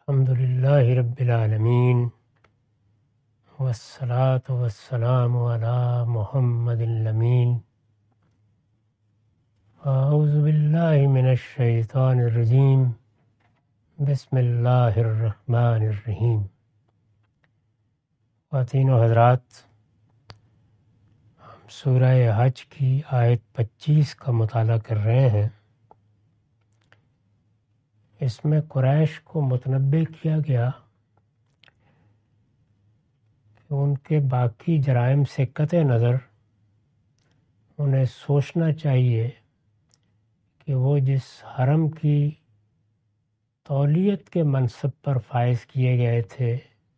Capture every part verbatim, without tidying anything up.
الحمد للہ رب العالمین والصلاة والسلام علی محمد الامین اعوذ باللہ من الشیطان الرجیم بسم اللہ الرحمن الرحیم۔ خواتین و حضرات، ہم سورہ حج کی آیت پچیس کا مطالعہ کر رہے ہیں۔ اس میں قریش کو متنبہ کیا گیا کہ ان کے باقی جرائم سے قطع نظر انہیں سوچنا چاہیے کہ وہ جس حرم کی تولیت کے منصب پر فائز کیے گئے تھے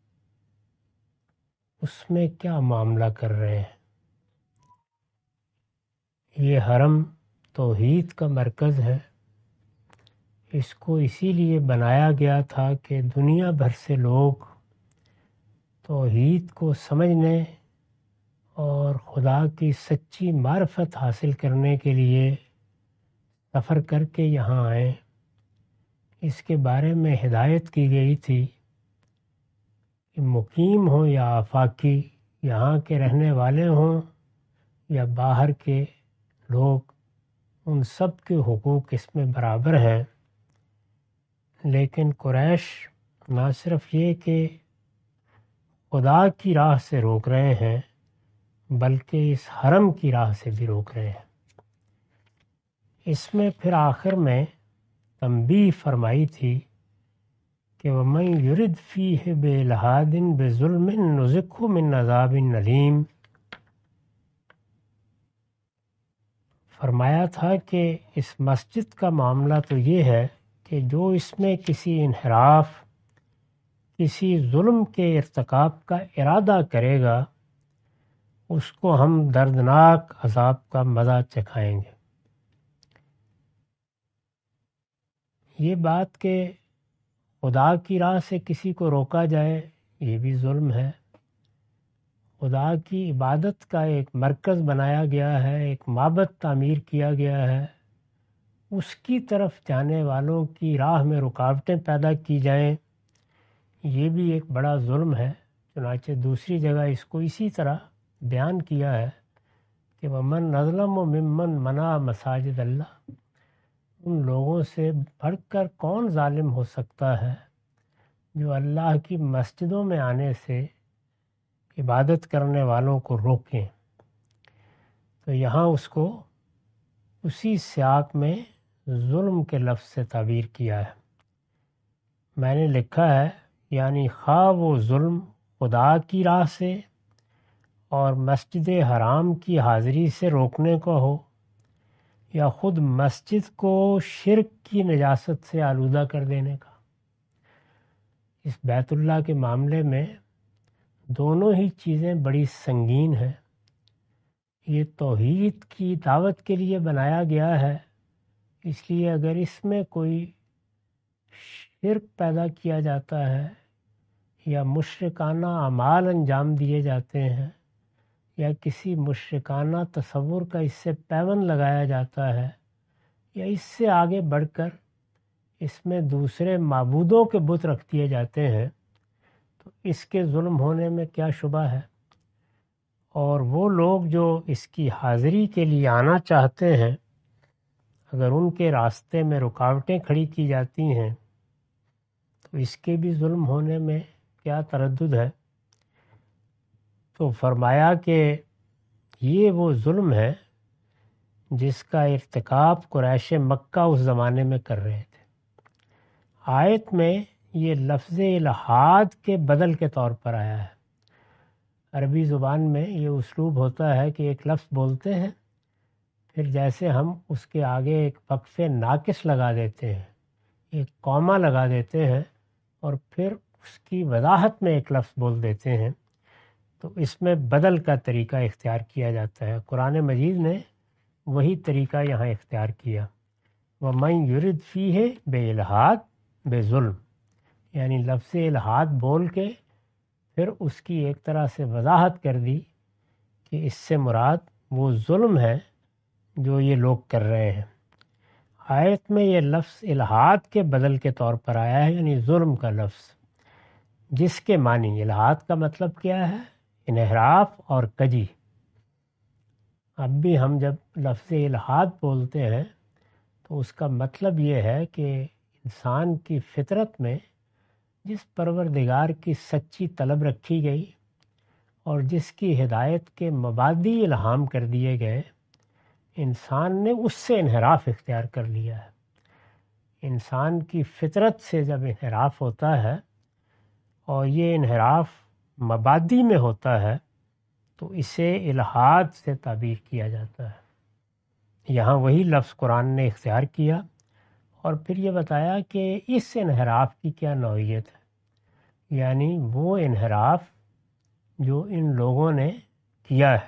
اس میں کیا معاملہ کر رہے ہیں۔ یہ حرم توحید کا مرکز ہے۔ اس کو اسی لیے بنایا گیا تھا کہ دنیا بھر سے لوگ توحید کو سمجھنے اور خدا کی سچی معرفت حاصل کرنے کے لیے سفر کر کے یہاں آئیں۔ اس کے بارے میں ہدایت کی گئی تھی کہ مقیم ہوں یا آفاقی، یہاں کے رہنے والے ہوں یا باہر کے لوگ، ان سب کے حقوق اس میں برابر ہیں۔ لیکن قریش نہ صرف یہ کہ خدا کی راہ سے روک رہے ہیں بلکہ اس حرم کی راہ سے بھی روک رہے ہیں۔ اس میں پھر آخر میں تنبیہ فرمائی تھی کہ وَمَن يُرِدْ فِيهِ بِإِلْحَادٍ بِظُلْمٍ نُذِقْهُ مِنْ عَذَابٍ أَلِيمٍ۔ فرمایا تھا کہ اس مسجد کا معاملہ تو یہ ہے کہ جو اس میں کسی انحراف، کسی ظلم کے ارتکاب کا ارادہ کرے گا اس کو ہم دردناک عذاب کا مزہ چکھائیں گے۔ یہ بات کہ خدا کی راہ سے کسی کو روکا جائے یہ بھی ظلم ہے۔ خدا کی عبادت کا ایک مرکز بنایا گیا ہے، ایک معبد تعمیر کیا گیا ہے، اس کی طرف جانے والوں کی راہ میں رکاوٹیں پیدا کی جائیں، یہ بھی ایک بڑا ظلم ہے۔ چنانچہ دوسری جگہ اس کو اسی طرح بیان کیا ہے کہ وَمَنْ أَظْلَمُ مِمَّنْ مَنَعَ مَسَاجِدَ اللَّهِ۔ ان لوگوں سے بڑھ کر کون ظالم ہو سکتا ہے جو اللہ کی مسجدوں میں آنے سے عبادت کرنے والوں کو روکیں۔ تو یہاں اس کو اسی سیاق میں ظلم کے لفظ سے تعبیر کیا ہے۔ میں نے لکھا ہے یعنی خواہ وہ ظلم خدا کی راہ سے اور مسجد حرام کی حاضری سے روکنے کو ہو یا خود مسجد کو شرک کی نجاست سے آلودہ کر دینے کا۔ اس بیت اللہ کے معاملے میں دونوں ہی چیزیں بڑی سنگین ہیں۔ یہ توحید کی دعوت کے لیے بنایا گیا ہے، اس لیے اگر اس میں کوئی شرک پیدا کیا جاتا ہے یا مشرکانہ اعمال انجام دیے جاتے ہیں یا کسی مشرکانہ تصور کا اس سے پیوند لگایا جاتا ہے یا اس سے آگے بڑھ کر اس میں دوسرے معبودوں کے بت رکھ دیے جاتے ہیں تو اس کے ظلم ہونے میں کیا شبہ ہے۔ اور وہ لوگ جو اس کی حاضری کے لیے آنا چاہتے ہیں اگر ان کے راستے میں رکاوٹیں کھڑی کی جاتی ہیں تو اس کے بھی ظلم ہونے میں کیا تردد ہے۔ تو فرمایا کہ یہ وہ ظلم ہے جس کا ارتکاب قریش مکہ اس زمانے میں کر رہے تھے۔ آیت میں یہ لفظ الحاد کے بدل کے طور پر آیا ہے۔ عربی زبان میں یہ اسلوب ہوتا ہے کہ ایک لفظ بولتے ہیں پھر جیسے ہم اس کے آگے ایک وقف ناقص لگا دیتے ہیں، ایک کوما لگا دیتے ہیں اور پھر اس کی وضاحت میں ایک لفظ بول دیتے ہیں، تو اس میں بدل کا طریقہ اختیار کیا جاتا ہے۔ قرآن مجید نے وہی طریقہ یہاں اختیار کیا۔ وَمَن يُرِدْ فِيهِ بِإِلْحَادٍ بِظُلْم، یعنی لفظ الحاد بول کے پھر اس کی ایک طرح سے وضاحت کر دی کہ اس سے مراد وہ ظلم ہے جو یہ لوگ کر رہے ہیں۔ آیت میں یہ لفظ الحاد کے بدل کے طور پر آیا ہے، یعنی ظلم کا لفظ، جس کے معنی الحاد کا مطلب کیا ہے؟ انحراف اور کجی۔ اب بھی ہم جب لفظ الحاد بولتے ہیں تو اس کا مطلب یہ ہے کہ انسان کی فطرت میں جس پروردگار کی سچی طلب رکھی گئی اور جس کی ہدایت کے مبادی الہام کر دیے گئے، انسان نے اس سے انحراف اختیار کر لیا ہے۔ انسان کی فطرت سے جب انحراف ہوتا ہے اور یہ انحراف مبادی میں ہوتا ہے تو اسے الحاد سے تعبیر کیا جاتا ہے۔ یہاں وہی لفظ قرآن نے اختیار کیا اور پھر یہ بتایا کہ اس انحراف کی کیا نوعیت ہے، یعنی وہ انحراف جو ان لوگوں نے کیا ہے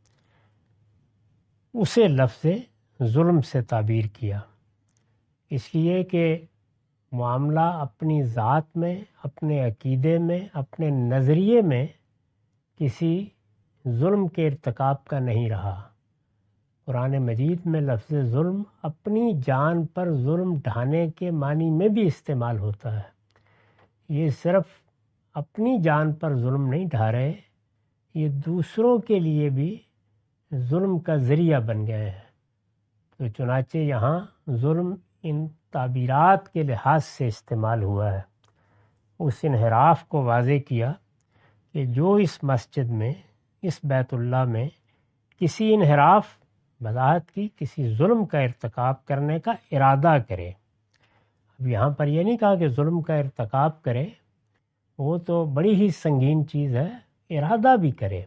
اسے لفظ ظلم سے تعبیر کیا، اس لیے کہ معاملہ اپنی ذات میں، اپنے عقیدے میں، اپنے نظریے میں کسی ظلم کے ارتکاب کا نہیں رہا۔ قرآن مجید میں لفظ ظلم اپنی جان پر ظلم ڈھانے کے معنی میں بھی استعمال ہوتا ہے۔ یہ صرف اپنی جان پر ظلم نہیں ڈھا رہے، یہ دوسروں کے لیے بھی ظلم کا ذریعہ بن گئے ہیں۔ تو چنانچہ یہاں ظلم ان تعبیرات کے لحاظ سے استعمال ہوا ہے۔ اس انحراف کو واضح کیا کہ جو اس مسجد میں، اس بیت اللہ میں کسی انحراف، وضاحت کی کسی ظلم کا ارتکاب کرنے کا ارادہ کرے۔ اب یہاں پر یہ نہیں کہا کہ ظلم کا ارتکاب کرے، وہ تو بڑی ہی سنگین چیز ہے، ارادہ بھی کرے۔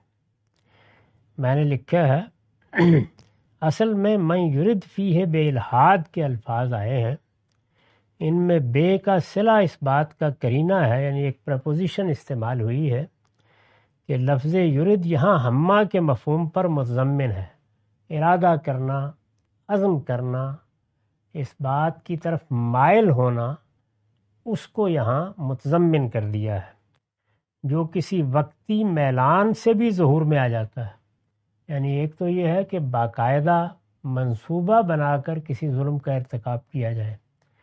میں نے لکھا ہے اصل میں من یرد فیہ بے الحاد کے الفاظ آئے ہیں، ان میں بے کا صلہ اس بات کا کرینہ ہے، یعنی ایک پریپوزیشن استعمال ہوئی ہے کہ لفظ یرد یہاں ہمہ کے مفہوم پر متضمن ہے، ارادہ کرنا، عزم کرنا، اس بات کی طرف مائل ہونا، اس کو یہاں متضمن کر دیا ہے، جو کسی وقتی میلان سے بھی ظہور میں آ جاتا ہے۔ یعنی ایک تو یہ ہے کہ باقاعدہ منصوبہ بنا کر کسی ظلم کا ارتکاب کیا جائے،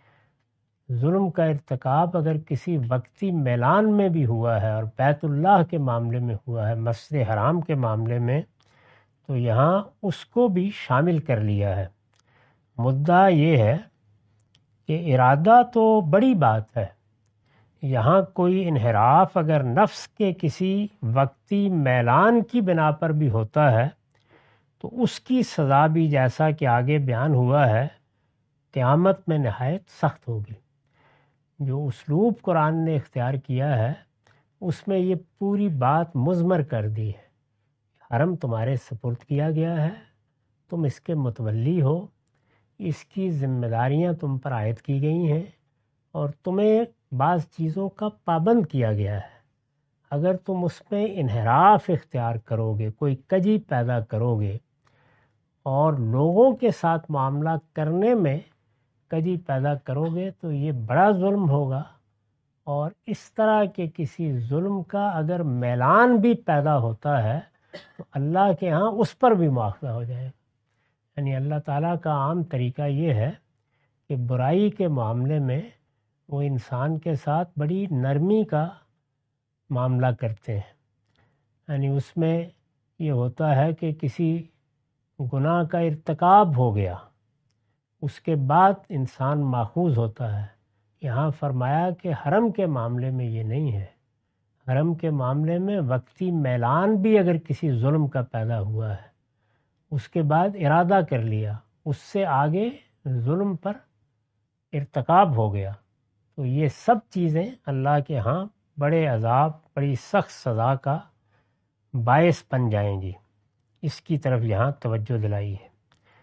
ظلم کا ارتکاب اگر کسی وقتی میلان میں بھی ہوا ہے اور بیت اللہ کے معاملے میں ہوا ہے، مسجد حرام کے معاملے میں، تو یہاں اس کو بھی شامل کر لیا ہے۔ مدعا یہ ہے کہ ارادہ تو بڑی بات ہے، یہاں کوئی انحراف اگر نفس کے کسی وقتی میلان کی بنا پر بھی ہوتا ہے تو اس کی سزا بھی جیسا کہ آگے بیان ہوا ہے قیامت میں نہایت سخت ہوگی۔ جو اسلوب قرآن نے اختیار کیا ہے اس میں یہ پوری بات مضمر کر دی ہے، حرم تمہارے سپرد کیا گیا ہے، تم اس کے متولی ہو، اس کی ذمہ داریاں تم پر عائد کی گئی ہیں اور تمہیں بعض چیزوں کا پابند کیا گیا ہے۔ اگر تم اس میں انحراف اختیار کرو گے، کوئی کجی پیدا کرو گے اور لوگوں کے ساتھ معاملہ کرنے میں کجی پیدا کرو گے تو یہ بڑا ظلم ہوگا، اور اس طرح کے کسی ظلم کا اگر میلان بھی پیدا ہوتا ہے تو اللہ کے ہاں اس پر بھی مواخذہ ہو جائے گا۔ یعنی اللہ تعالیٰ کا عام طریقہ یہ ہے کہ برائی کے معاملے میں وہ انسان کے ساتھ بڑی نرمی کا معاملہ کرتے ہیں۔ یعنی اس میں یہ ہوتا ہے کہ کسی گناہ کا ارتکاب ہو گیا، اس کے بعد انسان ماخوذ ہوتا ہے۔ یہاں فرمایا کہ حرم کے معاملے میں یہ نہیں ہے، حرم کے معاملے میں وقتی میلان بھی اگر کسی ظلم کا پیدا ہوا ہے، اس کے بعد ارادہ کر لیا، اس سے آگے ظلم پر ارتکاب ہو گیا، تو یہ سب چیزیں اللہ کے ہاں بڑے عذاب، بڑی سخت سزا کا باعث بن جائیں گی۔ اس کی طرف یہاں توجہ دلائی ہے۔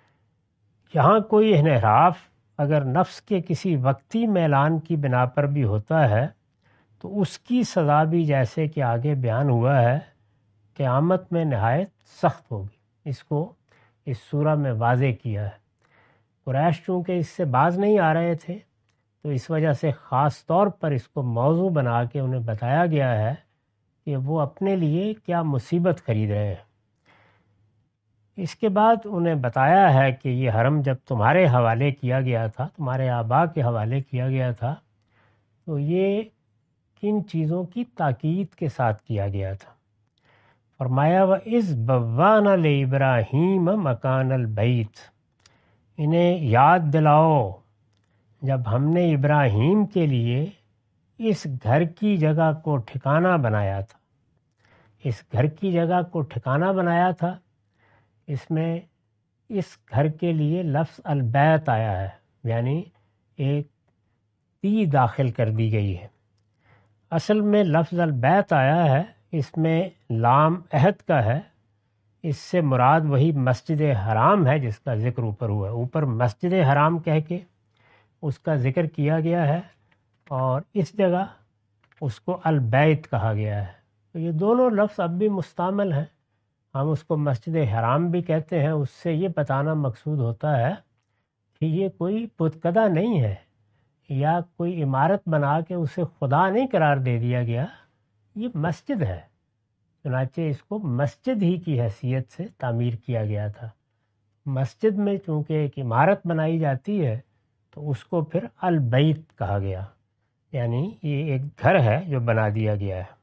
یہاں کوئی انحراف اگر نفس کے کسی وقتی میلان کی بنا پر بھی ہوتا ہے تو اس کی سزا بھی جیسے کہ آگے بیان ہوا ہے قیامت میں نہایت سخت ہوگی۔ اس کو اس سورہ میں واضح کیا ہے۔ قریش چونکہ اس سے باز نہیں آ رہے تھے تو اس وجہ سے خاص طور پر اس کو موضوع بنا کے انہیں بتایا گیا ہے کہ وہ اپنے لیے کیا مصیبت خرید رہے ہیں۔ اس کے بعد انہیں بتایا ہے کہ یہ حرم جب تمہارے حوالے کیا گیا تھا، تمہارے آبا کے حوالے کیا گیا تھا، تو یہ کن چیزوں کی تاکید کے ساتھ کیا گیا تھا۔ فرمایا وَإِذْ بَوَّأْنَا لِإِبْرَاهِيمَ مَكَانَ الْبَيْتِ، انہیں یاد دلاؤ جب ہم نے ابراہیم کے لیے اس گھر کی جگہ کو ٹھکانہ بنایا تھا۔ اس گھر کی جگہ کو ٹھکانہ بنایا تھا، اس میں اس گھر کے لیے لفظ البیت آیا ہے، یعنی ایک تی داخل کر دی گئی ہے۔ اصل میں لفظ البیت آیا ہے، اس میں لام عہد کا ہے، اس سے مراد وہی مسجد حرام ہے جس کا ذکر اوپر ہوا ہے۔ اوپر مسجد حرام کہہ کے اس کا ذکر کیا گیا ہے، اور اس جگہ اس کو البیت کہا گیا ہے۔ تو یہ دونوں لفظ اب بھی مستعمل ہیں، ہم اس کو مسجد حرام بھی کہتے ہیں۔ اس سے یہ بتانا مقصود ہوتا ہے کہ یہ کوئی بتکدہ نہیں ہے، یا کوئی عمارت بنا کے اسے خدا نہیں قرار دے دیا گیا، یہ مسجد ہے، چنانچہ اس کو مسجد ہی کی حیثیت سے تعمیر کیا گیا تھا۔ مسجد میں چونکہ ایک عمارت بنائی جاتی ہے تو اس کو پھر البیت کہا گیا، یعنی یہ ایک گھر ہے جو بنا دیا گیا ہے۔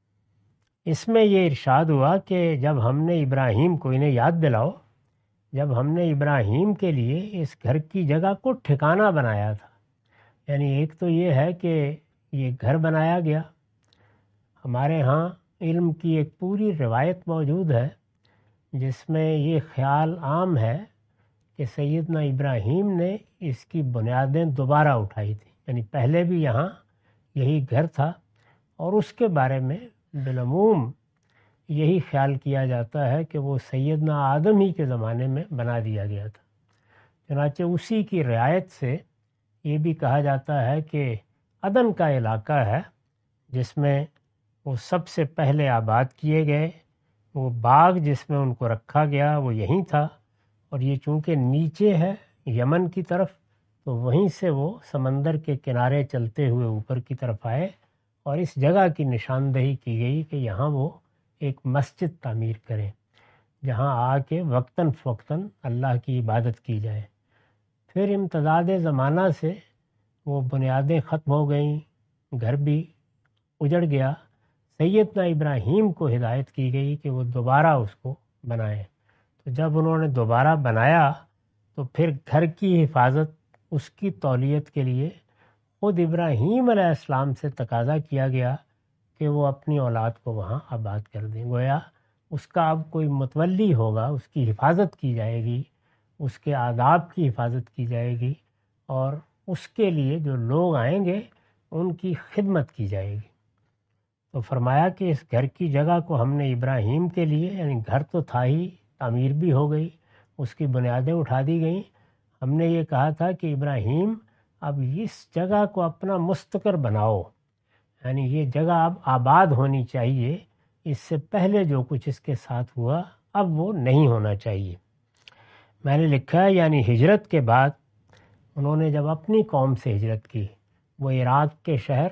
اس میں یہ ارشاد ہوا کہ جب ہم نے ابراہیم کو، انہیں یاد دلاؤ جب ہم نے ابراہیم کے لیے اس گھر کی جگہ کو ٹھکانہ بنایا تھا، یعنی ایک تو یہ ہے کہ یہ گھر بنایا گیا۔ ہمارے ہاں علم کی ایک پوری روایت موجود ہے جس میں یہ خیال عام ہے کہ سیدنا ابراہیم نے اس کی بنیادیں دوبارہ اٹھائی تھیں، یعنی پہلے بھی یہاں یہی گھر تھا، اور اس کے بارے میں بالعموم یہی خیال کیا جاتا ہے کہ وہ سیدنا آدم ہی کے زمانے میں بنا دیا گیا تھا۔ چنانچہ اسی کی رعایت سے یہ بھی کہا جاتا ہے کہ عدن کا علاقہ ہے جس میں وہ سب سے پہلے آباد کیے گئے، وہ باغ جس میں ان کو رکھا گیا وہ یہیں تھا، اور یہ چونکہ نیچے ہے یمن کی طرف، تو وہیں سے وہ سمندر کے کنارے چلتے ہوئے اوپر کی طرف آئے، اور اس جگہ کی نشاندہی کی گئی کہ یہاں وہ ایک مسجد تعمیر کریں جہاں آ کے وقتاً فوقتاً اللہ کی عبادت کی جائے۔ پھر امتداد زمانہ سے وہ بنیادیں ختم ہو گئیں، گھر بھی اجڑ گیا۔ سیدنا ابراہیم کو ہدایت کی گئی کہ وہ دوبارہ اس کو بنائیں۔ تو جب انہوں نے دوبارہ بنایا تو پھر گھر کی حفاظت، اس کی تولیت کے لیے خود ابراہیم علیہ السلام سے تقاضا کیا گیا کہ وہ اپنی اولاد کو وہاں آباد کر دیں۔ گویا اس کا اب کوئی متولی ہوگا، اس کی حفاظت کی جائے گی، اس کے آداب کی حفاظت کی جائے گی، اور اس کے لیے جو لوگ آئیں گے ان کی خدمت کی جائے گی۔ تو فرمایا کہ اس گھر کی جگہ کو ہم نے ابراہیم کے لیے، یعنی گھر تو تھا ہی، تعمیر بھی ہو گئی، اس کی بنیادیں اٹھا دی گئیں، ہم نے یہ کہا تھا کہ ابراہیم اب اس جگہ کو اپنا مستقر بناؤ، یعنی یہ جگہ اب آباد ہونی چاہیے، اس سے پہلے جو کچھ اس کے ساتھ ہوا اب وہ نہیں ہونا چاہیے۔ میں نے لکھا ہے یعنی ہجرت کے بعد انہوں نے جب اپنی قوم سے ہجرت کی، وہ عراق کے شہر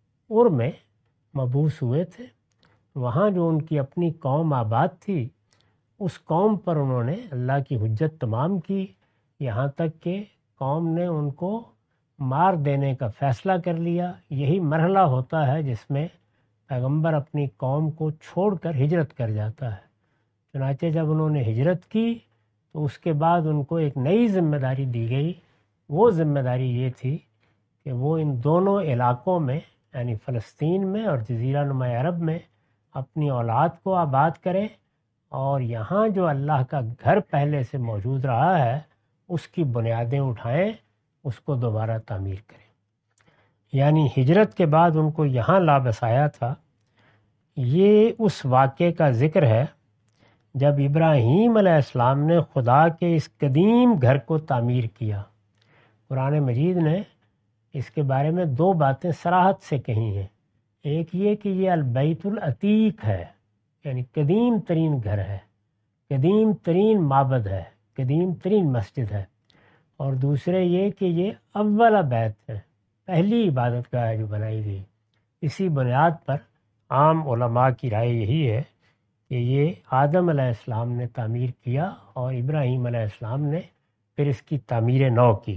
ار میں مبعوث ہوئے تھے، وہاں جو ان کی اپنی قوم آباد تھی، اس قوم پر انہوں نے اللہ کی حجت تمام کی، یہاں تک کہ قوم نے ان کو مار دینے کا فیصلہ کر لیا۔ یہی مرحلہ ہوتا ہے جس میں پیغمبر اپنی قوم کو چھوڑ کر ہجرت کر جاتا ہے۔ چنانچہ جب انہوں نے ہجرت کی تو اس کے بعد ان کو ایک نئی ذمہ داری دی گئی۔ وہ ذمہ داری یہ تھی کہ وہ ان دونوں علاقوں میں، یعنی فلسطین میں اور جزیرہ نما عرب میں، اپنی اولاد کو آباد کریں، اور یہاں جو اللہ کا گھر پہلے سے موجود رہا ہے اس کی بنیادیں اٹھائیں، اس کو دوبارہ تعمیر کریں۔ یعنی ہجرت کے بعد ان کو یہاں لا بسایا تھا۔ یہ اس واقعے کا ذکر ہے جب ابراہیم علیہ السلام نے خدا کے اس قدیم گھر کو تعمیر کیا۔ قرآن مجید نے اس کے بارے میں دو باتیں صراحت سے کہی ہیں۔ ایک یہ کہ یہ البیت العتیق ہے، یعنی قدیم ترین گھر ہے، قدیم ترین معبد ہے، قدیم ترین مسجد ہے، اور دوسرے یہ کہ یہ اول بیت ہے، پہلی عبادت گاہ ہے جو بنائی گئی۔ اسی بنیاد پر عام علماء کی رائے یہی ہے کہ یہ آدم علیہ السلام نے تعمیر کیا اور ابراہیم علیہ السلام نے پھر اس کی تعمیر نو کی۔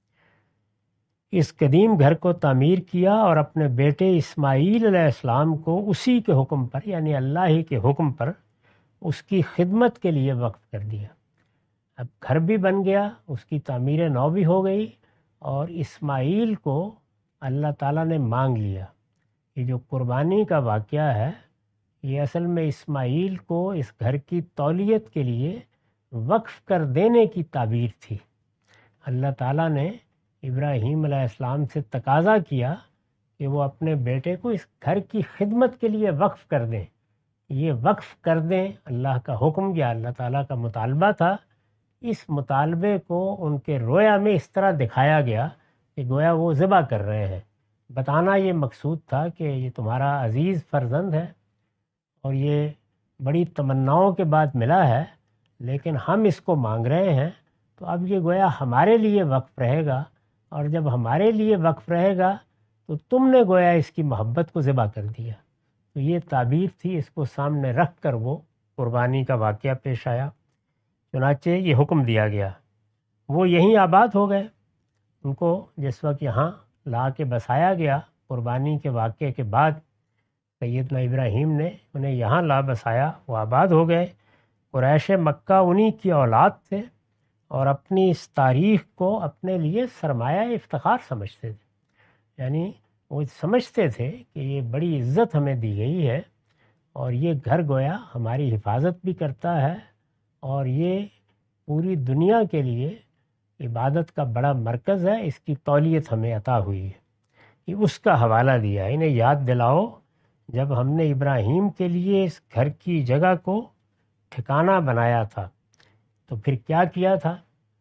اس قدیم گھر کو تعمیر کیا اور اپنے بیٹے اسماعیل علیہ السلام کو اسی کے حکم پر، یعنی اللہ ہی کے حکم پر، اس کی خدمت کے لیے وقف کر دیا۔ اب گھر بھی بن گیا، اس کی تعمیر نو بھی ہو گئی، اور اسماعیل کو اللہ تعالیٰ نے مانگ لیا۔ یہ جو قربانی کا واقعہ ہے، یہ اصل میں اسماعیل کو اس گھر کی تولیت کے لیے وقف کر دینے کی تعبیر تھی۔ اللہ تعالیٰ نے ابراہیم علیہ السلام سے تقاضا کیا کہ وہ اپنے بیٹے کو اس گھر کی خدمت کے لیے وقف کر دیں۔ یہ وقف کر دیں اللہ کا حکم یا اللہ تعالیٰ کا مطالبہ تھا۔ اس مطالبے کو ان کے رویا میں اس طرح دکھایا گیا کہ گویا وہ ذبح کر رہے ہیں۔ بتانا یہ مقصود تھا کہ یہ تمہارا عزیز فرزند ہے اور یہ بڑی تمناؤں کے بعد ملا ہے، لیکن ہم اس کو مانگ رہے ہیں، تو اب یہ گویا ہمارے لیے وقف رہے گا، اور جب ہمارے لیے وقف رہے گا تو تم نے گویا اس کی محبت کو ذبح کر دیا۔ تو یہ تعبیر تھی، اس کو سامنے رکھ کر وہ قربانی کا واقعہ پیش آیا۔ چنانچہ یہ حکم دیا گیا، وہ یہیں آباد ہو گئے۔ ان کو جس وقت یہاں لا کے بسایا گیا قربانی کے واقعے کے بعد، سیدنا ابراہیم نے انہیں یہاں لا بسایا، وہ آباد ہو گئے۔ قریش مکہ انہی کی اولاد تھے اور اپنی اس تاریخ کو اپنے لیے سرمایہ افتخار سمجھتے تھے، یعنی وہ سمجھتے تھے کہ یہ بڑی عزت ہمیں دی گئی ہے اور یہ گھر گویا ہماری حفاظت بھی کرتا ہے، اور یہ پوری دنیا کے لیے عبادت کا بڑا مرکز ہے، اس کی تولیت ہمیں عطا ہوئی ہے۔ یہ اس کا حوالہ دیا، انہیں یاد دلاؤ جب ہم نے ابراہیم کے لیے اس گھر کی جگہ کو ٹھکانہ بنایا تھا تو پھر کیا کیا تھا؟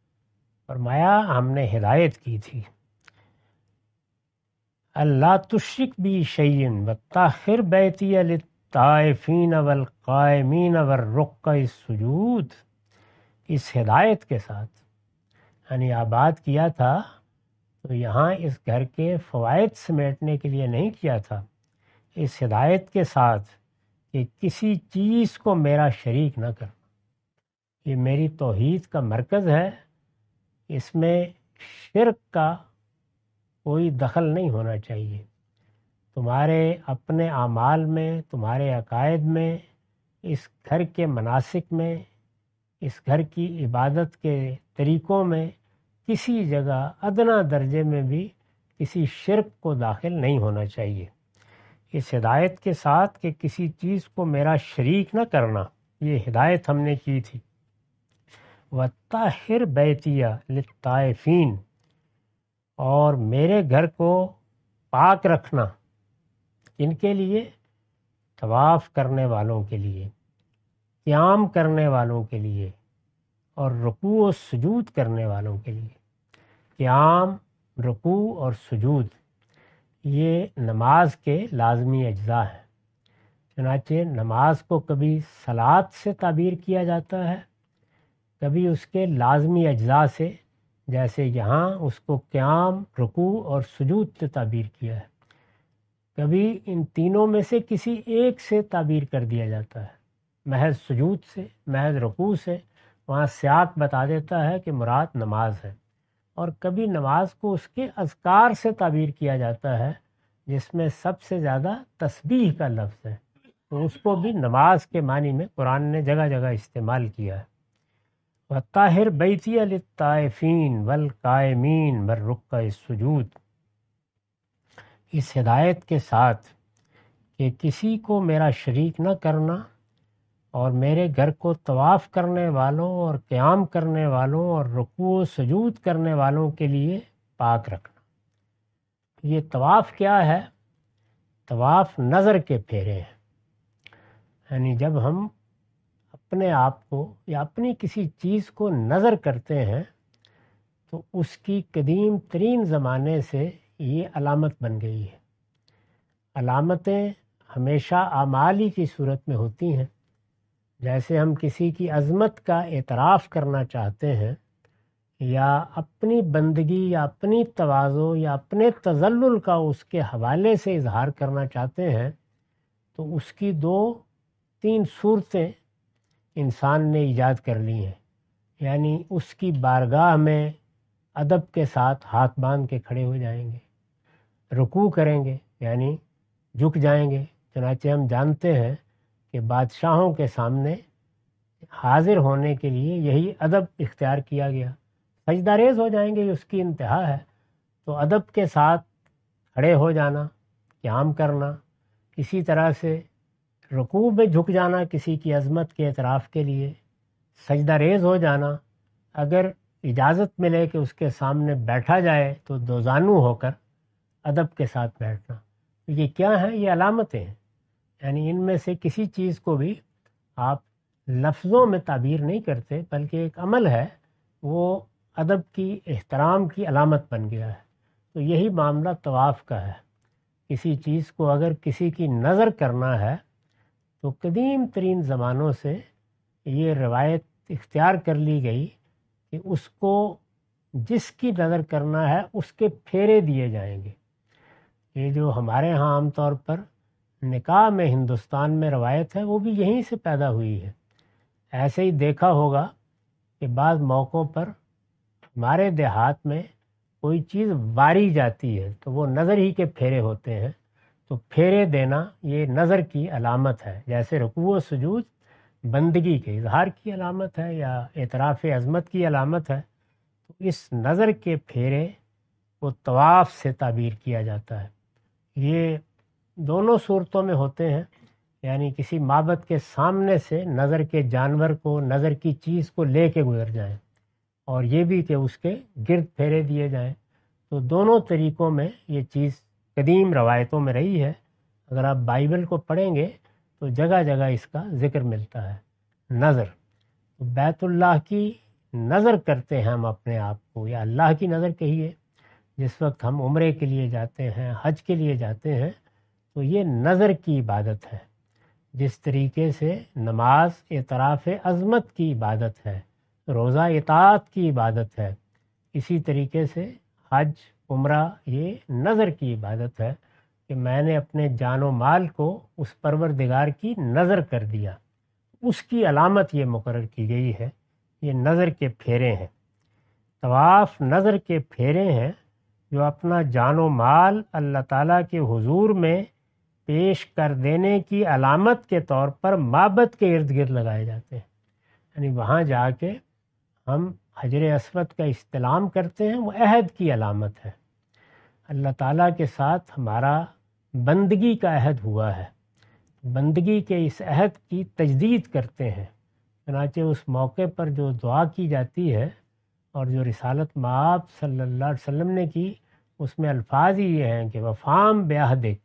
فرمایا ہم نے ہدایت کی تھی، اللہ تشرک بی شیئن وطہر بیتی للطائفین والقائمین والرکع السجود۔ اس ہدایت کے ساتھ، یعنی آباد کیا تھا تو یہاں اس گھر کے فوائد سمیٹنے کے لیے نہیں کیا تھا، اس ہدایت کے ساتھ کہ کسی چیز کو میرا شریک نہ کرنا۔ یہ میری توحید کا مرکز ہے، اس میں شرک کا کوئی دخل نہیں ہونا چاہیے۔ تمہارے اپنے اعمال میں، تمہارے عقائد میں، اس گھر کے مناسک میں، اس گھر کی عبادت کے طریقوں میں کسی جگہ ادنا درجے میں بھی کسی شرک کو داخل نہیں ہونا چاہیے۔ اس ہدایت کے ساتھ کہ کسی چیز کو میرا شریک نہ کرنا، یہ ہدایت ہم نے کی تھی۔ وَطَّہِّرْ بَيْتِيَ لِلطَّائِفِينَ، اور میرے گھر کو پاک رکھنا، ان کے لیے؟ طواف کرنے والوں کے لیے، قیام کرنے والوں کے لیے، اور رکوع و سجود کرنے والوں کے لیے۔ قیام، رکوع اور سجود یہ نماز کے لازمی اجزاء ہیں۔ چنانچہ نماز کو کبھی صلاۃ سے تعبیر کیا جاتا ہے، کبھی اس کے لازمی اجزاء سے، جیسے یہاں اس کو قیام، رکوع اور سجود سے تعبیر کیا ہے۔ کبھی ان تینوں میں سے کسی ایک سے تعبیر کر دیا جاتا ہے، محض سجود سے، محض رکوع سے، وہاں سیاق بتا دیتا ہے کہ مراد نماز ہے۔ اور کبھی نماز کو اس کے اذکار سے تعبیر کیا جاتا ہے، جس میں سب سے زیادہ تسبیح کا لفظ ہے، تو اس کو بھی نماز کے معنی میں قرآن نے جگہ جگہ استعمال کیا ہے۔ وَطَّہِرْ بَيْتِيَ لِلطَّائِفِينَ وَالْقَائِمِينَ وَالرُّكَّعِ السُّجُودِ، اس ہدایت کے ساتھ کہ کسی کو میرا شریک نہ کرنا، اور میرے گھر کو طواف کرنے والوں اور قیام کرنے والوں اور رکوع و سجود کرنے والوں کے لیے پاک رکھنا۔ یہ طواف کیا ہے؟ طواف نظر کے پھیرے ہیں، یعنی جب ہم اپنے آپ کو یا اپنی کسی چیز کو نظر کرتے ہیں تو اس کی قدیم ترین زمانے سے یہ علامت بن گئی ہے۔ علامتیں ہمیشہ اعمال ہی کی صورت میں ہوتی ہیں۔ جیسے ہم کسی کی عظمت کا اعتراف کرنا چاہتے ہیں، یا اپنی بندگی یا اپنی تواضع یا اپنے تذلل کا اس کے حوالے سے اظہار کرنا چاہتے ہیں، تو اس کی دو تین صورتیں انسان نے ایجاد کر لی ہیں، یعنی اس کی بارگاہ میں ادب کے ساتھ ہاتھ باندھ کے کھڑے ہو جائیں گے، رکوع کریں گے یعنی جھک جائیں گے۔ چنانچہ ہم جانتے ہیں کہ بادشاہوں کے سامنے حاضر ہونے کے لیے یہی ادب اختیار کیا گیا، سجدہ ریز ہو جائیں گے، یہ اس کی انتہا ہے۔ تو ادب کے ساتھ کھڑے ہو جانا، قیام کرنا، اسی طرح سے رکوع میں جھک جانا کسی کی عظمت کے اعتراف کے لیے، سجدہ ریز ہو جانا، اگر اجازت ملے کہ اس کے سامنے بیٹھا جائے تو دوزانو ہو کر ادب کے ساتھ بیٹھنا۔ یہ کیا ہیں؟ یہ علامتیں ہیں، یعنی ان میں سے کسی چیز کو بھی آپ لفظوں میں تعبیر نہیں کرتے، بلکہ ایک عمل ہے، وہ ادب کی، احترام کی علامت بن گیا ہے۔ تو یہی معاملہ طواف کا ہے۔ کسی چیز کو اگر کسی کی نظر کرنا ہے تو قدیم ترین زمانوں سے یہ روایت اختیار کر لی گئی کہ اس کو جس کی نظر کرنا ہے اس کے پھیرے دیے جائیں گے۔ یہ جو ہمارے ہاں عام طور پر نکاح میں ہندوستان میں روایت ہے، وہ بھی یہیں سے پیدا ہوئی ہے۔ ایسے ہی دیکھا ہوگا کہ بعض موقعوں پر ہمارے دیہات میں کوئی چیز واری جاتی ہے تو وہ نظر ہی کے پھیرے ہوتے ہیں، تو پھیرے دینا یہ نظر کی علامت ہے، جیسے رکوع و سجود بندگی کے اظہار کی علامت ہے یا اعتراف عظمت کی علامت ہے، تو اس نظر کے پھیرے کو طواف سے تعبیر کیا جاتا ہے۔ یہ دونوں صورتوں میں ہوتے ہیں، یعنی کسی معبد کے سامنے سے نظر کے جانور کو، نظر کی چیز کو لے کے گزر جائیں، اور یہ بھی کہ اس کے گرد پھیرے دیے جائیں۔ تو دونوں طریقوں میں یہ چیز قدیم روایتوں میں رہی ہے۔ اگر آپ بائبل کو پڑھیں گے تو جگہ جگہ اس کا ذکر ملتا ہے۔ نظر، تو بیت اللہ کی نظر کرتے ہیں ہم اپنے آپ کو، یا اللہ کی نظر کہیے، جس وقت ہم عمرے کے لیے جاتے ہیں، حج کے لیے جاتے ہیں، تو یہ نظر کی عبادت ہے۔ جس طریقے سے نماز اعتراف عظمت کی عبادت ہے، روزہ اطاعت کی عبادت ہے، اسی طریقے سے حج، عمرہ یہ نظر کی عبادت ہے کہ میں نے اپنے جان و مال کو اس پروردگار کی نظر کر دیا، اس کی علامت یہ مقرر کی گئی ہے۔ یہ نظر کے پھیرے ہیں۔ طواف نظر کے پھیرے ہیں جو اپنا جان و مال اللہ تعالیٰ کے حضور میں پیش کر دینے کی علامت کے طور پر معبد کے ارد گرد لگائے جاتے ہیں، یعنی وہاں جا کے ہم حجر اسود کا استلام کرتے ہیں، وہ عہد کی علامت ہے۔ اللہ تعالیٰ کے ساتھ ہمارا بندگی کا عہد ہوا ہے، بندگی کے اس عہد کی تجدید کرتے ہیں۔ چنانچہ اس موقع پر جو دعا کی جاتی ہے اور جو رسالت مآب صلی اللہ علیہ وسلم نے کی، اس میں الفاظ ہی یہ ہیں کہ وفام بعہدک،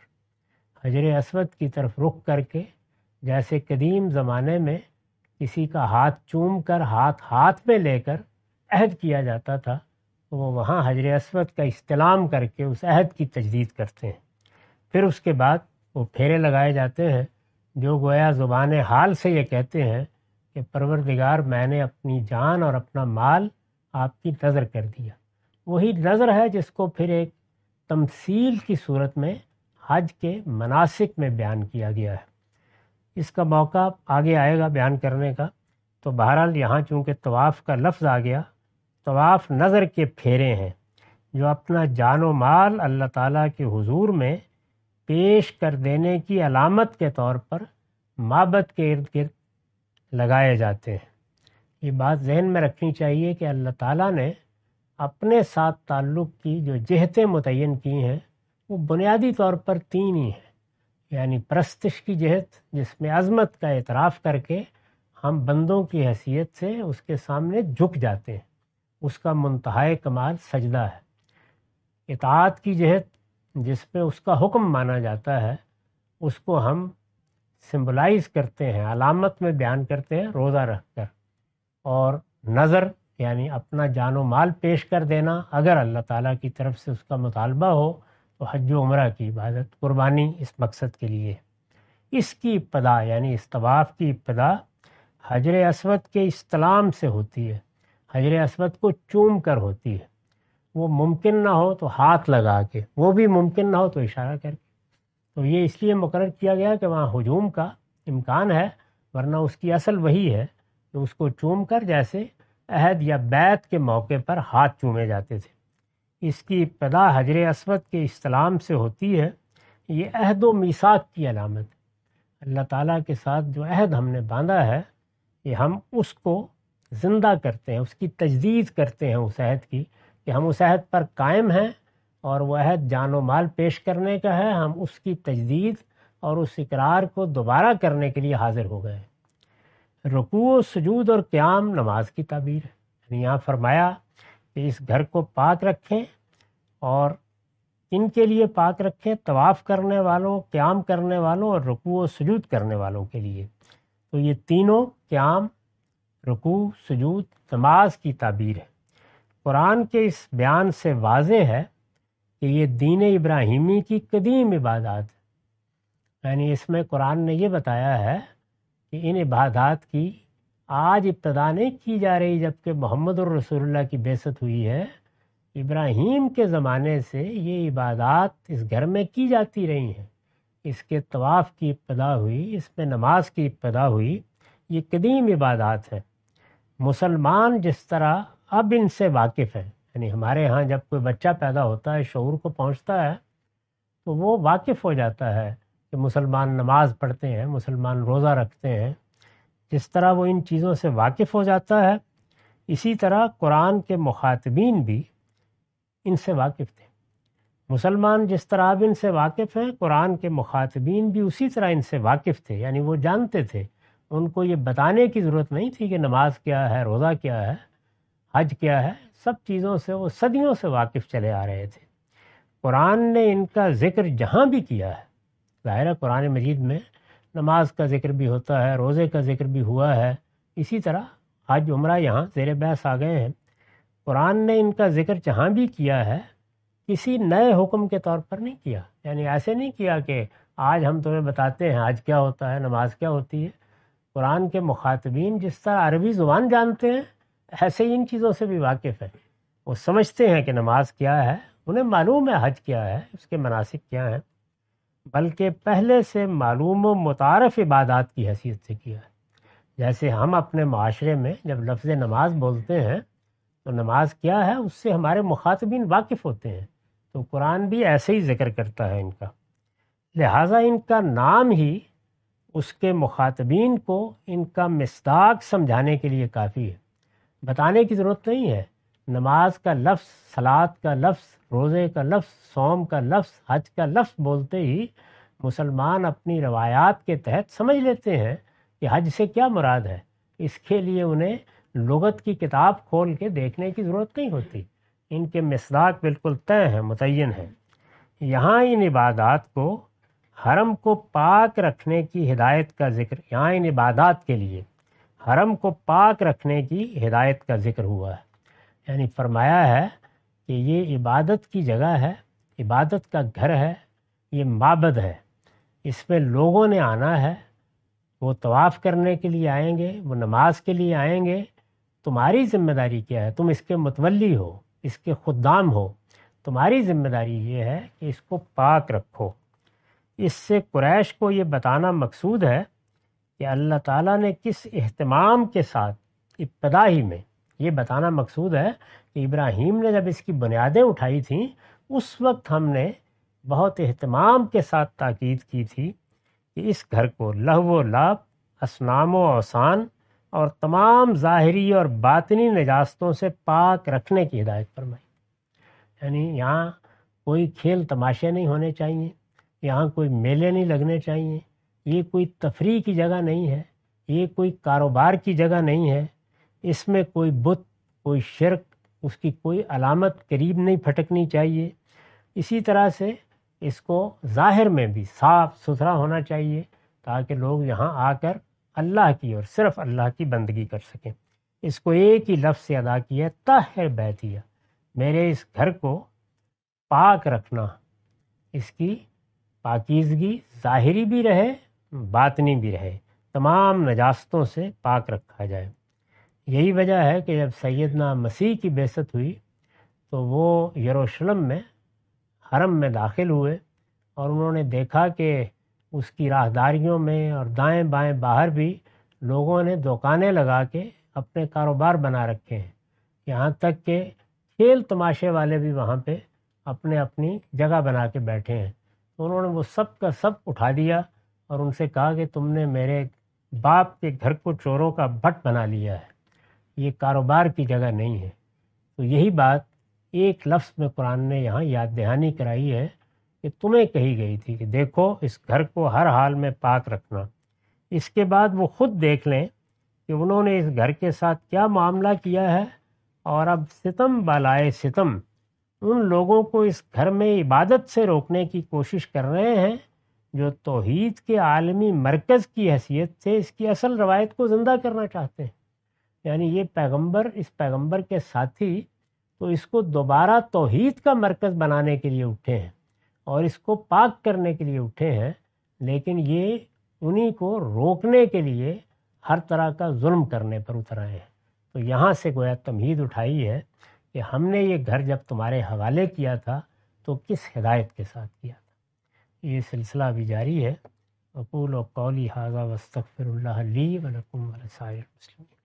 حجر اسود کی طرف رخ کر کے، جیسے قدیم زمانے میں کسی کا ہاتھ چوم کر، ہاتھ ہاتھ میں لے کر عہد کیا جاتا تھا، تو وہ وہاں حجر اسود کا استلام کر کے اس عہد کی تجدید کرتے ہیں۔ پھر اس کے بعد وہ پھیرے لگائے جاتے ہیں جو گویا زبان حال سے یہ کہتے ہیں کہ پروردگار میں نے اپنی جان اور اپنا مال آپ کی نظر کر دیا۔ وہی نظر ہے جس کو پھر ایک تمثیل کی صورت میں حج کے مناسک میں بیان کیا گیا ہے۔ اس کا موقع آگے آئے گا بیان کرنے کا، تو بہرحال یہاں چونکہ طواف کا لفظ آ گیا، طواف نظر کے پھیرے ہیں جو اپنا جان و مال اللہ تعالیٰ کے حضور میں پیش کر دینے کی علامت کے طور پر معبد کے ارد گرد لگائے جاتے ہیں۔ یہ بات ذہن میں رکھنی چاہیے کہ اللہ تعالیٰ نے اپنے ساتھ تعلق کی جو جہتیں متعین کی ہیں وہ بنیادی طور پر تین ہی ہیں، یعنی پرستش کی جہت جس میں عظمت کا اعتراف کر کے ہم بندوں کی حیثیت سے اس کے سامنے جھک جاتے ہیں، اس کا منتہائے کمال سجدہ ہے۔ اطاعت کی جہت جس میں اس کا حکم مانا جاتا ہے، اس کو ہم سمبلائز کرتے ہیں، علامت میں بیان کرتے ہیں روزہ رکھ کر۔ اور نظر یعنی اپنا جان و مال پیش کر دینا، اگر اللہ تعالیٰ کی طرف سے اس کا مطالبہ ہو تو حج و عمرہ کی عبادت، قربانی اس مقصد کے لیے۔ اس کی ابتدا یعنی اس طواف کی ابتدا حجر اسود کے استلام سے ہوتی ہے، حجر اسود کو چوم کر ہوتی ہے۔ وہ ممکن نہ ہو تو ہاتھ لگا کے، وہ بھی ممکن نہ ہو تو اشارہ کر کے۔ تو یہ اس لیے مقرر کیا گیا کہ وہاں ہجوم کا امکان ہے، ورنہ اس کی اصل وہی ہے کہ اس کو چوم کر جیسے عہد یا بیعت کے موقع پر ہاتھ چومے جاتے تھے۔ اس کی ابتدا حجر اسود کے استلام سے ہوتی ہے۔ یہ عہد و میثاق کی علامت ہے۔ اللہ تعالیٰ کے ساتھ جو عہد ہم نے باندھا ہے، یہ ہم اس کو زندہ کرتے ہیں، اس کی تجدید کرتے ہیں اس عہد کی، کہ ہم اس عہد پر قائم ہیں، اور وہ عہد جان و مال پیش کرنے کا ہے۔ ہم اس کی تجدید اور اس اقرار کو دوبارہ کرنے کے لیے حاضر ہو گئے ہیں۔ رکوع و سجود اور قیام نماز کی تعبیر ہے۔ یعنی یہاں فرمایا کہ اس گھر کو پاک رکھیں، اور ان کے لیے پاک رکھیں، طواف کرنے والوں، قیام کرنے والوں اور رکوع و سجود کرنے والوں کے لیے۔ تو یہ تینوں، قیام، رکوع، سجود، نماز کی تعبیر ہے۔ قرآن کے اس بیان سے واضح ہے کہ یہ دین ابراہیمی کی قدیم عبادات ہے۔ یعنی اس میں قرآن نے یہ بتایا ہے کہ ان عبادات کی آج ابتدا نہیں کی جا رہی جبکہ محمد الرسول اللہ کی بعثت ہوئی ہے۔ ابراہیم کے زمانے سے یہ عبادات اس گھر میں کی جاتی رہی ہیں۔ اس کے طواف کی ابتدا ہوئی، اس میں نماز کی ابتدا ہوئی۔ یہ قدیم عبادات ہیں۔ مسلمان جس طرح اب ان سے واقف ہیں، یعنی ہمارے ہاں جب کوئی بچہ پیدا ہوتا ہے، شعور کو پہنچتا ہے، تو وہ واقف ہو جاتا ہے کہ مسلمان نماز پڑھتے ہیں، مسلمان روزہ رکھتے ہیں۔ جس طرح وہ ان چیزوں سے واقف ہو جاتا ہے، اسی طرح قرآن کے مخاطبین بھی ان سے واقف تھے۔ مسلمان جس طرح اب ان سے واقف ہیں، قرآن کے مخاطبین بھی اسی طرح ان سے واقف تھے، یعنی وہ جانتے تھے۔ ان کو یہ بتانے کی ضرورت نہیں تھی کہ نماز کیا ہے، روزہ کیا ہے، حج کیا ہے۔ سب چیزوں سے وہ صدیوں سے واقف چلے آ رہے تھے۔ قرآن نے ان کا ذکر جہاں بھی کیا ہے، ظاہر ہے قرآن مجید میں نماز کا ذکر بھی ہوتا ہے، روزے کا ذکر بھی ہوا ہے، اسی طرح حج عمرہ یہاں زیر بحث آ گئے ہیں۔ قرآن نے ان کا ذکر جہاں بھی کیا ہے، کسی نئے حکم کے طور پر نہیں کیا، یعنی ایسے نہیں کیا کہ آج ہم تمہیں بتاتے ہیں حج کیا ہوتا ہے، نماز کیا ہوتی ہے۔ قرآن کے مخاطبین جس طرح عربی زبان جانتے ہیں، ایسے ہی ان چیزوں سے بھی واقف ہیں۔ وہ سمجھتے ہیں کہ نماز کیا ہے، انہیں معلوم ہے حج کیا ہے، اس کے مناسک کیا ہیں، بلکہ پہلے سے معلوم و متعارف عبادات کی حیثیت سے کیا ہے۔ جیسے ہم اپنے معاشرے میں جب لفظ نماز بولتے ہیں تو نماز کیا ہے اس سے ہمارے مخاطبین واقف ہوتے ہیں، تو قرآن بھی ایسے ہی ذکر کرتا ہے ان کا۔ لہٰذا ان کا نام ہی اس کے مخاطبین کو ان کا مصداق سمجھانے کے لیے کافی ہے، بتانے کی ضرورت نہیں ہے۔ نماز کا لفظ، صلاۃ کا لفظ، روزے کا لفظ، صوم کا لفظ، حج کا لفظ بولتے ہی مسلمان اپنی روایات کے تحت سمجھ لیتے ہیں کہ حج سے کیا مراد ہے۔ اس کے لیے انہیں لغت کی کتاب کھول کے دیکھنے کی ضرورت نہیں ہوتی، ان کے مصداق بالکل طے ہیں، متعین ہیں۔ یہاں ان عبادات کو، حرم کو پاک رکھنے کی ہدایت کا ذکر، یہاں ان عبادات کے لیے حرم کو پاک رکھنے کی ہدایت کا ذکر ہوا ہے۔ یعنی فرمایا ہے کہ یہ عبادت کی جگہ ہے، عبادت کا گھر ہے، یہ معبد ہے، اس میں لوگوں نے آنا ہے۔ وہ طواف کرنے کے لیے آئیں گے، وہ نماز کے لیے آئیں گے۔ تمہاری ذمہ داری کیا ہے؟ تم اس کے متولی ہو، اس کے خدام ہو، تمہاری ذمہ داری یہ ہے کہ اس کو پاک رکھو۔ اس سے قریش کو یہ بتانا مقصود ہے کہ اللہ تعالیٰ نے کس اہتمام کے ساتھ، ابتدا ہی میں یہ بتانا مقصود ہے کہ ابراہیم نے جب اس کی بنیادیں اٹھائی تھیں، اس وقت ہم نے بہت اہتمام کے ساتھ تاکید کی تھی کہ اس گھر کو لہو و لعب، اصنام و اوثان اور تمام ظاہری اور باطنی نجاستوں سے پاک رکھنے کی ہدایت فرمائی۔ یعنی یہاں کوئی کھیل تماشے نہیں ہونے چاہیے، یہاں کوئی میلے نہیں لگنے چاہیے، یہ کوئی تفریح کی جگہ نہیں ہے، یہ کوئی کاروبار کی جگہ نہیں ہے، اس میں کوئی بت، کوئی شرک، اس کی کوئی علامت قریب نہیں پھٹکنی چاہیے۔ اسی طرح سے اس کو ظاہر میں بھی صاف ستھرا ہونا چاہیے تاکہ لوگ یہاں آ کر اللہ کی اور صرف اللہ کی بندگی کر سکیں۔ اس کو ایک ہی لفظ سے ادا کیا، طاہر بیتیہ، میرے اس گھر کو پاک رکھنا، اس کی پاکیزگی ظاہری بھی رہے، باطنی بھی رہے، تمام نجاستوں سے پاک رکھا جائے۔ یہی وجہ ہے کہ جب سیدنا مسیح کی بعثت ہوئی تو وہ یروشلم میں حرم میں داخل ہوئے، اور انہوں نے دیکھا کہ اس کی راہداریوں میں اور دائیں بائیں باہر بھی لوگوں نے دکانیں لگا کے اپنے کاروبار بنا رکھے ہیں، یہاں تک کہ کھیل تماشے والے بھی وہاں پہ اپنے اپنی جگہ بنا کے بیٹھے ہیں۔ تو انہوں نے وہ سب کا سب اٹھا دیا اور ان سے کہا کہ تم نے میرے باپ کے گھر کو چوروں کا بھٹ بنا لیا ہے، یہ کاروبار کی جگہ نہیں ہے۔ تو یہی بات ایک لفظ میں قرآن نے یہاں یاد دہانی کرائی ہے کہ تمہیں کہی گئی تھی کہ دیکھو اس گھر کو ہر حال میں پاک رکھنا۔ اس کے بعد وہ خود دیکھ لیں کہ انہوں نے اس گھر کے ساتھ کیا معاملہ کیا ہے، اور اب ستم بالائے ستم ان لوگوں کو اس گھر میں عبادت سے روکنے کی کوشش کر رہے ہیں جو توحید کے عالمی مرکز کی حیثیت سے اس کی اصل روایت کو زندہ کرنا چاہتے ہیں۔ یعنی یہ پیغمبر، اس پیغمبر کے ساتھی تو اس کو دوبارہ توحید کا مرکز بنانے کے لیے اٹھے ہیں اور اس کو پاک کرنے کے لیے اٹھے ہیں، لیکن یہ انہی کو روکنے کے لیے ہر طرح کا ظلم کرنے پر اتر آئے ہیں۔ تو یہاں سے گویا تمہید اٹھائی ہے کہ ہم نے یہ گھر جب تمہارے حوالے کیا تھا تو کس ہدایت کے ساتھ کیا تھا۔ یہ سلسلہ بھی جاری ہے۔ اقول و قولی ھذا واستغفر اللہ لی ولکم ولسائر المسلمین۔